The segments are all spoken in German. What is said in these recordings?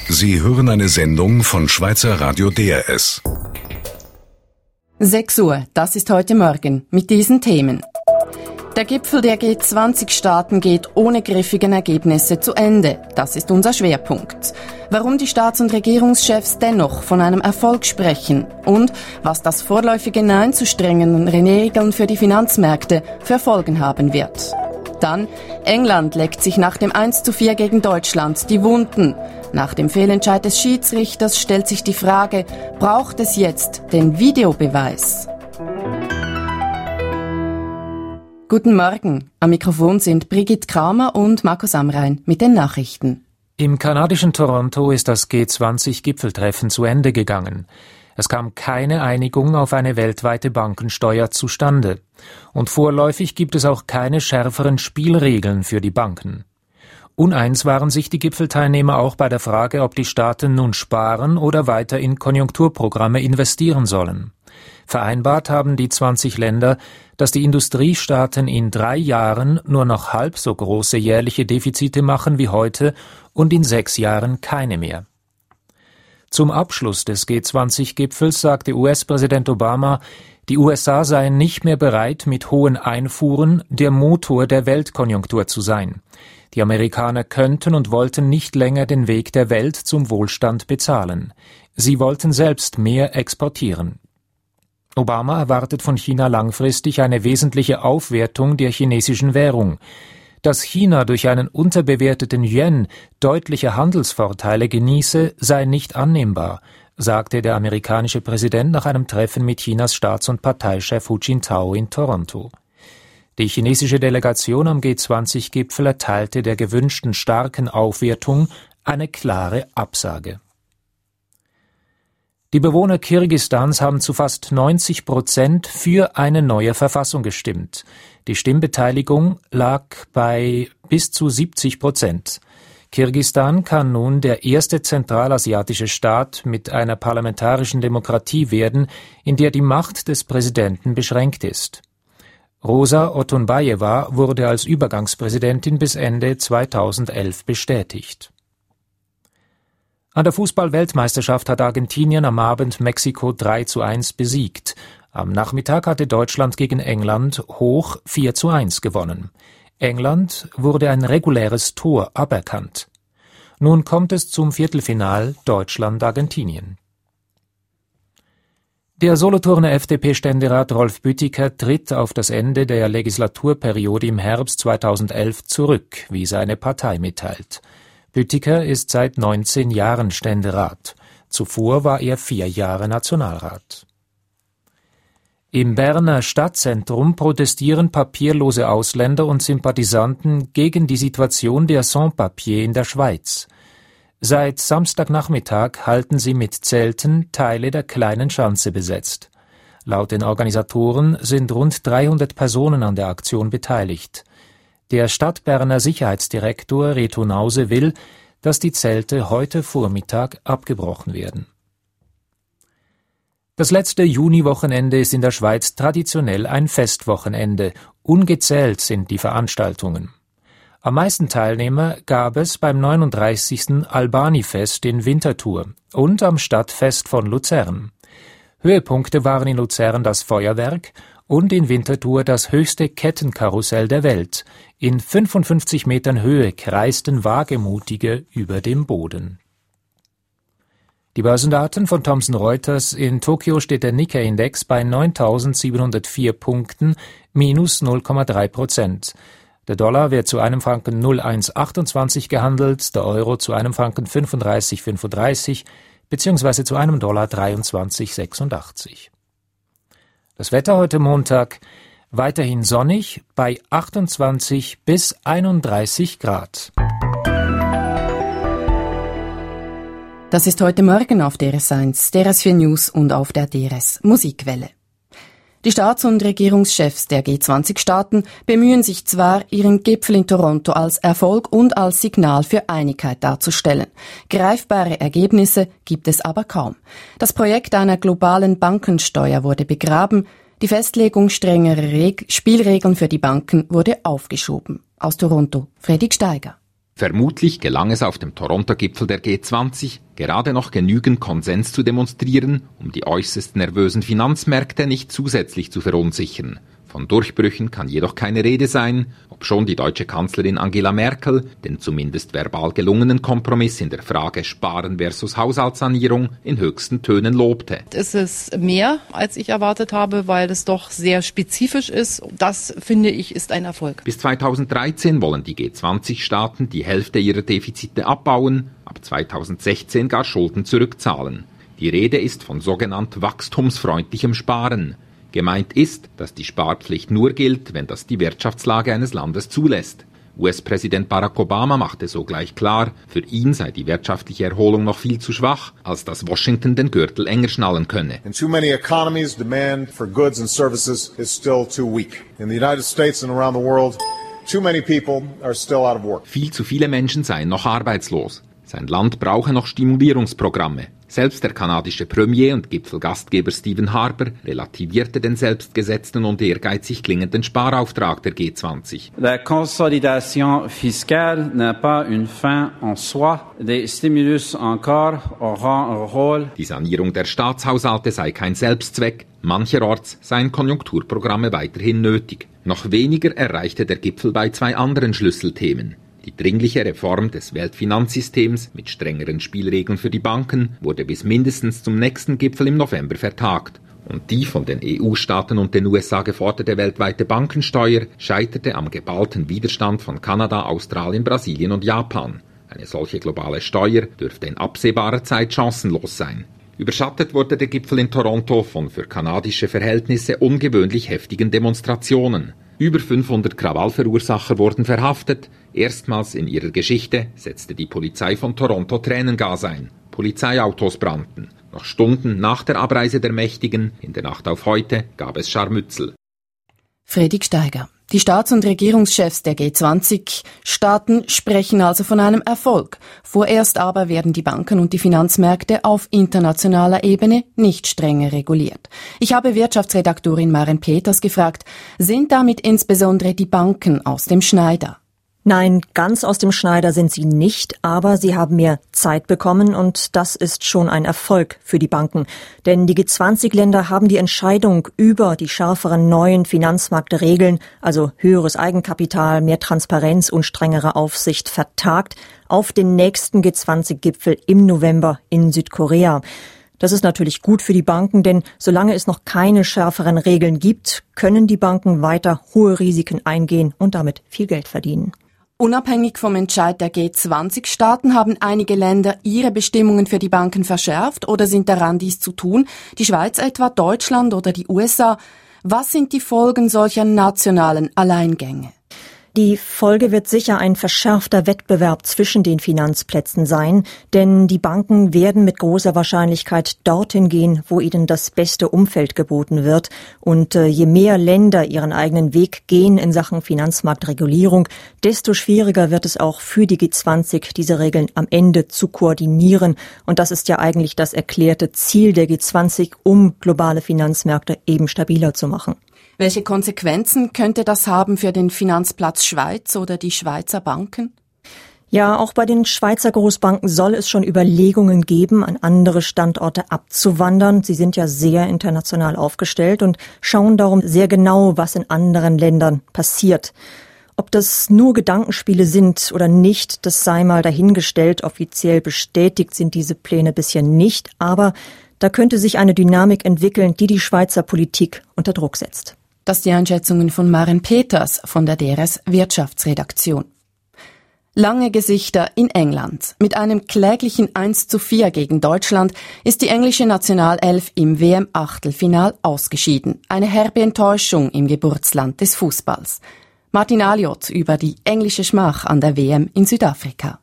Sie hören eine Sendung von Schweizer Radio DRS. 6 Uhr, das ist heute Morgen mit diesen Themen. Der Gipfel der G20-Staaten geht ohne griffigen Ergebnisse zu Ende. Das ist unser Schwerpunkt. Warum die Staats- und Regierungschefs dennoch von einem Erfolg sprechen und was das vorläufige Nein zu strengen Regeln für die Finanzmärkte für Folgen haben wird. Dann, England leckt sich nach dem 1:4 gegen Deutschland die Wunden. Nach dem Fehlentscheid des Schiedsrichters stellt sich die Frage, braucht es jetzt den Videobeweis? Guten Morgen. Am Mikrofon sind Brigitte Kramer und Markus Amrein mit den Nachrichten. Im kanadischen Toronto ist das G20-Gipfeltreffen zu Ende gegangen. Es kam keine Einigung auf eine weltweite Bankensteuer zustande. Und vorläufig gibt es auch keine schärferen Spielregeln für die Banken. Uneins waren sich die Gipfelteilnehmer auch bei der Frage, ob die Staaten nun sparen oder weiter in Konjunkturprogramme investieren sollen. Vereinbart haben die 20 Länder, dass die Industriestaaten in 3 Jahren nur noch halb so große jährliche Defizite machen wie heute und in 6 Jahren keine mehr. Zum Abschluss des G20-Gipfels sagte US-Präsident Obama, die USA seien nicht mehr bereit, mit hohen Einfuhren der Motor der Weltkonjunktur zu sein. Die Amerikaner könnten und wollten nicht länger den Weg der Welt zum Wohlstand bezahlen. Sie wollten selbst mehr exportieren. Obama erwartet von China langfristig eine wesentliche Aufwertung der chinesischen Währung. Dass China durch einen unterbewerteten Yuan deutliche Handelsvorteile genieße, sei nicht annehmbar, sagte der amerikanische Präsident nach einem Treffen mit Chinas Staats- und Parteichef Hu Jintao in Toronto. Die chinesische Delegation am G20-Gipfel erteilte der gewünschten starken Aufwertung eine klare Absage. Die Bewohner Kirgisistans haben zu fast 90% für eine neue Verfassung gestimmt. Die Stimmbeteiligung lag bei bis zu 70%. Kirgisistan kann nun der erste zentralasiatische Staat mit einer parlamentarischen Demokratie werden, in der die Macht des Präsidenten beschränkt ist. Rosa Otunbajewa wurde als Übergangspräsidentin bis Ende 2011 bestätigt. An der Fußball-Weltmeisterschaft hat Argentinien am Abend Mexiko 3:1 besiegt. Am Nachmittag hatte Deutschland gegen England hoch 4:1 gewonnen. England wurde ein reguläres Tor aberkannt. Nun kommt es zum Viertelfinal Deutschland-Argentinien. Der Solothurner FDP-Ständerat Rolf Büttiker tritt auf das Ende der Legislaturperiode im Herbst 2011 zurück, wie seine Partei mitteilt. Büttiker ist seit 19 Jahren Ständerat. Zuvor war er 4 Jahre Nationalrat. Im Berner Stadtzentrum protestieren papierlose Ausländer und Sympathisanten gegen die Situation der Sans-Papiers in der Schweiz. Seit Samstagnachmittag halten sie mit Zelten Teile der kleinen Schanze besetzt. Laut den Organisatoren sind rund 300 Personen an der Aktion beteiligt. Der Stadtberner Sicherheitsdirektor Reto Nause will, dass die Zelte heute Vormittag abgebrochen werden. Das letzte Juniwochenende ist in der Schweiz traditionell ein Festwochenende. Ungezählt sind die Veranstaltungen. Am meisten Teilnehmer gab es beim 39. Albani-Fest in Winterthur und am Stadtfest von Luzern. Höhepunkte waren in Luzern das Feuerwerk und in Winterthur das höchste Kettenkarussell der Welt. In 55 Metern Höhe kreisten Wagemutige über dem Boden. Die Börsendaten von Thomson Reuters: In Tokio steht der Nikkei-Index bei 9.704 Punkten, minus 0,3%. Der Dollar wird zu einem Franken 0,128 gehandelt, der Euro zu einem Franken 35,35 bzw. zu einem Dollar 23,86. Das Wetter heute Montag: weiterhin sonnig bei 28 bis 31 Grad. Das ist heute Morgen auf DRS1, DRS4 News und auf der DRS Musikwelle. Die Staats- und Regierungschefs der G20-Staaten bemühen sich zwar, ihren Gipfel in Toronto als Erfolg und als Signal für Einigkeit darzustellen. Greifbare Ergebnisse gibt es aber kaum. Das Projekt einer globalen Bankensteuer wurde begraben, die Festlegung strengerer Spielregeln für die Banken wurde aufgeschoben. Aus Toronto, Fredrik Steiger. Vermutlich gelang es auf dem Toronto-Gipfel der G20 gerade noch genügend Konsens zu demonstrieren, um die äußerst nervösen Finanzmärkte nicht zusätzlich zu verunsichern. Von Durchbrüchen kann jedoch keine Rede sein, obschon die deutsche Kanzlerin Angela Merkel den zumindest verbal gelungenen Kompromiss in der Frage Sparen versus Haushaltssanierung in höchsten Tönen lobte. Es ist mehr, als ich erwartet habe, weil es doch sehr spezifisch ist. Das, finde ich, ist ein Erfolg. Bis 2013 wollen die G20-Staaten die Hälfte ihrer Defizite abbauen, ab 2016 gar Schulden zurückzahlen. Die Rede ist von sogenannt wachstumsfreundlichem Sparen. Gemeint ist, dass die Sparpflicht nur gilt, wenn das die Wirtschaftslage eines Landes zulässt. US-Präsident Barack Obama machte sogleich klar, für ihn sei die wirtschaftliche Erholung noch viel zu schwach, als dass Washington den Gürtel enger schnallen könne. In too many economies, demand for goods and services is still too weak. In the United States and around the world, too many people are still out of work. Viel zu viele Menschen seien noch arbeitslos. Sein Land brauche noch Stimulierungsprogramme. Selbst der kanadische Premier und Gipfelgastgeber Stephen Harper relativierte den selbstgesetzten und ehrgeizig klingenden Sparauftrag der G20. La consolidation fiscale n'a pas une fin en soi. Des stimulus encore auront un rôle. Die Sanierung der Staatshaushalte sei kein Selbstzweck. Mancherorts seien Konjunkturprogramme weiterhin nötig. Noch weniger erreichte der Gipfel bei zwei anderen Schlüsselthemen. Die dringliche Reform des Weltfinanzsystems mit strengeren Spielregeln für die Banken wurde bis mindestens zum nächsten Gipfel im November vertagt. Und die von den EU-Staaten und den USA geforderte weltweite Bankensteuer scheiterte am geballten Widerstand von Kanada, Australien, Brasilien und Japan. Eine solche globale Steuer dürfte in absehbarer Zeit chancenlos sein. Überschattet wurde der Gipfel in Toronto von für kanadische Verhältnisse ungewöhnlich heftigen Demonstrationen. Über 500 Krawallverursacher wurden verhaftet. Erstmals in ihrer Geschichte setzte die Polizei von Toronto Tränengas ein. Polizeiautos brannten. Noch Stunden nach der Abreise der Mächtigen, in der Nacht auf heute, gab es Scharmützel. Fredrik Steiger. Die Staats- und Regierungschefs der G20-Staaten sprechen also von einem Erfolg. Vorerst aber werden die Banken und die Finanzmärkte auf internationaler Ebene nicht strenger reguliert. Ich habe Wirtschaftsredaktorin Maren Peters gefragt, sind damit insbesondere die Banken aus dem Schneider? Nein, ganz aus dem Schneider sind sie nicht, aber sie haben mehr Zeit bekommen und das ist schon ein Erfolg für die Banken. Denn die G20-Länder haben die Entscheidung über die schärferen neuen Finanzmarktregeln, also höheres Eigenkapital, mehr Transparenz und strengere Aufsicht vertagt auf den nächsten G20-Gipfel im November in Südkorea. Das ist natürlich gut für die Banken, denn solange es noch keine schärferen Regeln gibt, können die Banken weiter hohe Risiken eingehen und damit viel Geld verdienen. Unabhängig vom Entscheid der G20-Staaten haben einige Länder ihre Bestimmungen für die Banken verschärft oder sind daran, dies zu tun. Die Schweiz etwa, Deutschland oder die USA. Was sind die Folgen solcher nationalen Alleingänge? Die Folge wird sicher ein verschärfter Wettbewerb zwischen den Finanzplätzen sein, denn die Banken werden mit großer Wahrscheinlichkeit dorthin gehen, wo ihnen das beste Umfeld geboten wird. Und je mehr Länder ihren eigenen Weg gehen in Sachen Finanzmarktregulierung, desto schwieriger wird es auch für die G20, diese Regeln am Ende zu koordinieren. Und das ist ja eigentlich das erklärte Ziel der G20, um globale Finanzmärkte eben stabiler zu machen. Welche Konsequenzen könnte das haben für den Finanzplatz Schweiz oder die Schweizer Banken? Ja, auch bei den Schweizer Großbanken soll es schon Überlegungen geben, an andere Standorte abzuwandern. Sie sind ja sehr international aufgestellt und schauen darum sehr genau, was in anderen Ländern passiert. Ob das nur Gedankenspiele sind oder nicht, das sei mal dahingestellt. Offiziell bestätigt sind diese Pläne bisher nicht, aber da könnte sich eine Dynamik entwickeln, die die Schweizer Politik unter Druck setzt. Das die Einschätzungen von Maren Peters von der DRS Wirtschaftsredaktion. Lange Gesichter in England. Mit einem kläglichen 1:4 gegen Deutschland ist die englische Nationalelf im WM-Achtelfinal ausgeschieden. Eine herbe Enttäuschung im Geburtsland des Fußballs. Martin Aliot über die englische Schmach an der WM in Südafrika.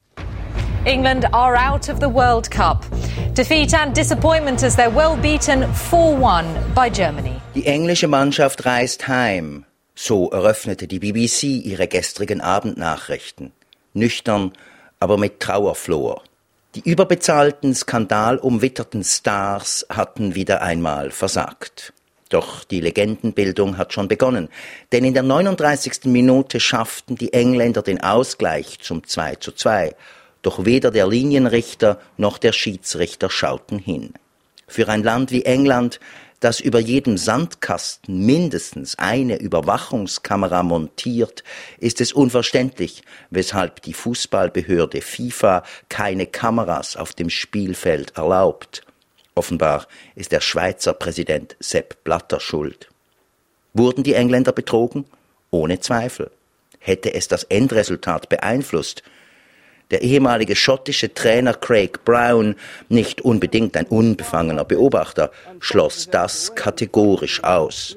England are out of the World Cup. Defeat and disappointment as they're well beaten 4-1 by Germany. Die englische Mannschaft reist heim. So eröffnete die BBC ihre gestrigen Abendnachrichten. Nüchtern, aber mit Trauerflor. Die überbezahlten, skandalumwitterten Stars hatten wieder einmal versagt. Doch die Legendenbildung hat schon begonnen, denn in der 39. Minute schafften die Engländer den Ausgleich zum 2:2. Doch weder der Linienrichter noch der Schiedsrichter schauten hin. Für ein Land wie England, das über jedem Sandkasten mindestens eine Überwachungskamera montiert, ist es unverständlich, weshalb die Fußballbehörde FIFA keine Kameras auf dem Spielfeld erlaubt. Offenbar ist der Schweizer Präsident Sepp Blatter schuld. Wurden die Engländer betrogen? Ohne Zweifel. Hätte es das Endresultat beeinflusst? Der ehemalige schottische Trainer Craig Brown, nicht unbedingt ein unbefangener Beobachter, schloss das kategorisch aus.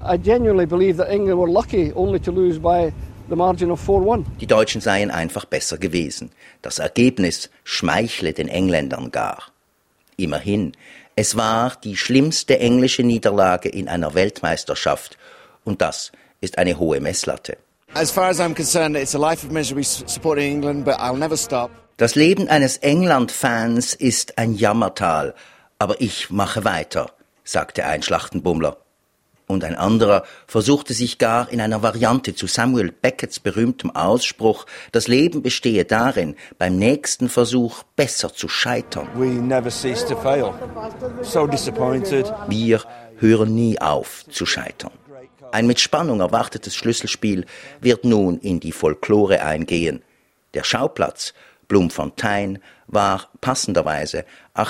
Die Deutschen seien einfach besser gewesen. Das Ergebnis schmeichle den Engländern gar. Immerhin, es war die schlimmste englische Niederlage in einer Weltmeisterschaft. Und das ist eine hohe Messlatte. As far as I'm concerned, it's a life of misery supporting England, but I'll never stop. Das Leben eines England-Fans ist ein Jammertal, aber ich mache weiter, sagte ein Schlachtenbummler. Und ein anderer versuchte sich gar in einer Variante zu Samuel Becketts berühmtem Ausspruch, das Leben bestehe darin, beim nächsten Versuch besser zu scheitern. We never cease to fail. So disappointed. Wir hören nie auf zu scheitern. Ein mit Spannung erwartetes Schlüsselspiel wird nun in die Folklore eingehen. Der Schauplatz, Bloemfontein, war passenderweise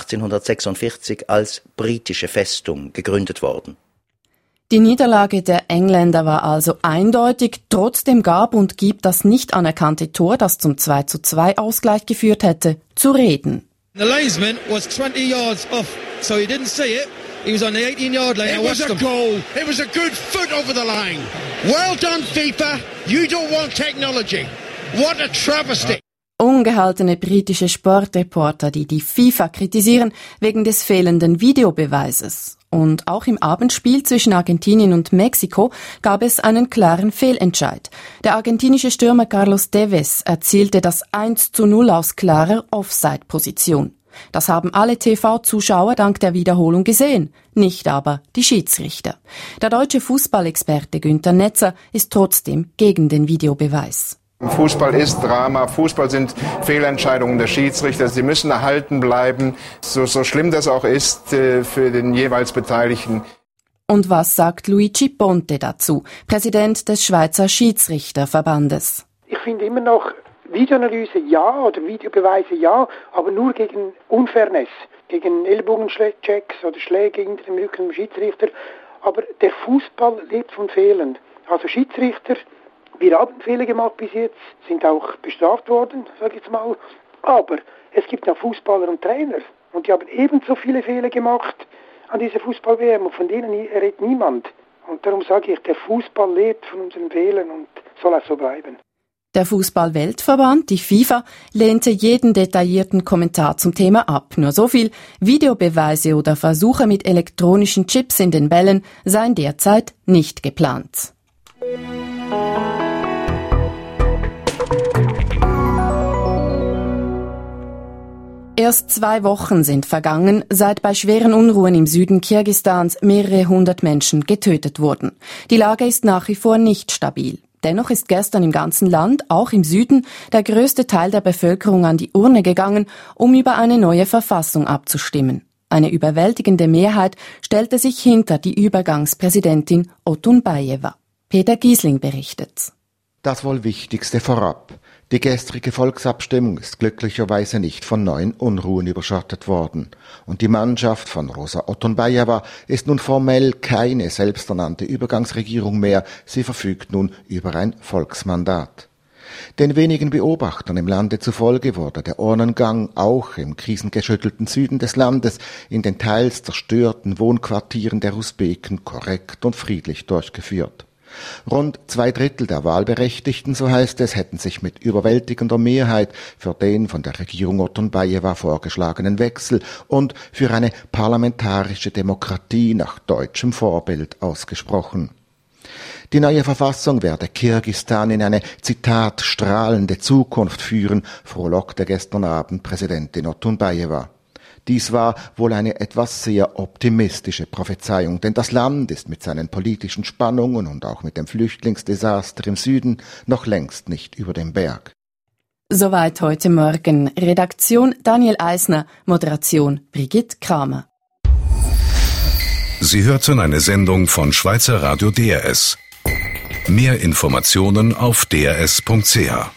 1846 als britische Festung gegründet worden. Die Niederlage der Engländer war also eindeutig, trotzdem gab und gibt das nicht anerkannte Tor, das zum 2:2 Ausgleich geführt hätte, zu reden. The linesman was 20 yards off, so he didn't see it. He was on the 18-yard line. It was a goal. It was a good foot over the line. Well done, FIFA. You don't want technology. What a travesty. Ungehaltene britische Sportreporter, die die FIFA kritisieren wegen des fehlenden Videobeweises. Und auch im Abendspiel zwischen Argentinien und Mexiko gab es einen klaren Fehlentscheid. Der argentinische Stürmer Carlos Tevez erzielte das 1:0 aus klarer Offside-Position. Das haben alle TV-Zuschauer dank der Wiederholung gesehen, nicht aber die Schiedsrichter. Der deutsche Fußballexperte Günther Netzer ist trotzdem gegen den Videobeweis. Fußball ist Drama, Fußball sind Fehlentscheidungen der Schiedsrichter, sie müssen erhalten bleiben, so schlimm das auch ist für den jeweils Beteiligten. Und was sagt Luigi Ponte dazu, Präsident des Schweizer Schiedsrichterverbandes? Ich finde immer noch, Videoanalyse ja oder Videobeweise ja, aber nur gegen Unfairness, gegen Ellbogenchecks oder Schläge hinter dem Rücken vom Schiedsrichter. Aber der Fußball lebt von Fehlern. Also Schiedsrichter, wir haben Fehler gemacht bis jetzt, sind auch bestraft worden, sage ich jetzt mal. Aber es gibt auch Fußballer und Trainer und die haben ebenso viele Fehler gemacht an dieser Fußball-WM und von denen redet niemand. Und darum sage ich, der Fußball lebt von unseren Fehlern und soll auch so bleiben. Der Fußball-Weltverband, die FIFA, lehnte jeden detaillierten Kommentar zum Thema ab. Nur so viel: Videobeweise oder Versuche mit elektronischen Chips in den Bällen seien derzeit nicht geplant. Erst 2 Wochen sind vergangen, seit bei schweren Unruhen im Süden Kirgisistans mehrere 100 Menschen getötet wurden. Die Lage ist nach wie vor nicht stabil. Dennoch ist gestern im ganzen Land, auch im Süden, der größte Teil der Bevölkerung an die Urne gegangen, um über eine neue Verfassung abzustimmen. Eine überwältigende Mehrheit stellte sich hinter die Übergangspräsidentin Otunbayeva. Peter Giesling berichtet. Das wohl Wichtigste vorab. Die gestrige Volksabstimmung ist glücklicherweise nicht von neuen Unruhen überschattet worden. Und die Mannschaft von Rosa Otunbayeva ist nun formell keine selbsternannte Übergangsregierung mehr. Sie verfügt nun über ein Volksmandat. Den wenigen Beobachtern im Lande zufolge wurde der Urnengang auch im krisengeschüttelten Süden des Landes in den teils zerstörten Wohnquartieren der Usbeken korrekt und friedlich durchgeführt. Rund 2/3 der Wahlberechtigten, so heißt es, hätten sich mit überwältigender Mehrheit für den von der Regierung Otunbayeva vorgeschlagenen Wechsel und für eine parlamentarische Demokratie nach deutschem Vorbild ausgesprochen. Die neue Verfassung werde Kirgisistan in eine, Zitat, strahlende Zukunft führen, frohlockte gestern Abend Präsidentin Otunbayeva. Dies war wohl eine etwas sehr optimistische Prophezeiung, denn das Land ist mit seinen politischen Spannungen und auch mit dem Flüchtlingsdesaster im Süden noch längst nicht über dem Berg. Soweit heute Morgen. Redaktion Daniel Eisner, Moderation Brigitte Kramer. Sie hörten eine Sendung von Schweizer Radio DRS. Mehr Informationen auf drs.ch.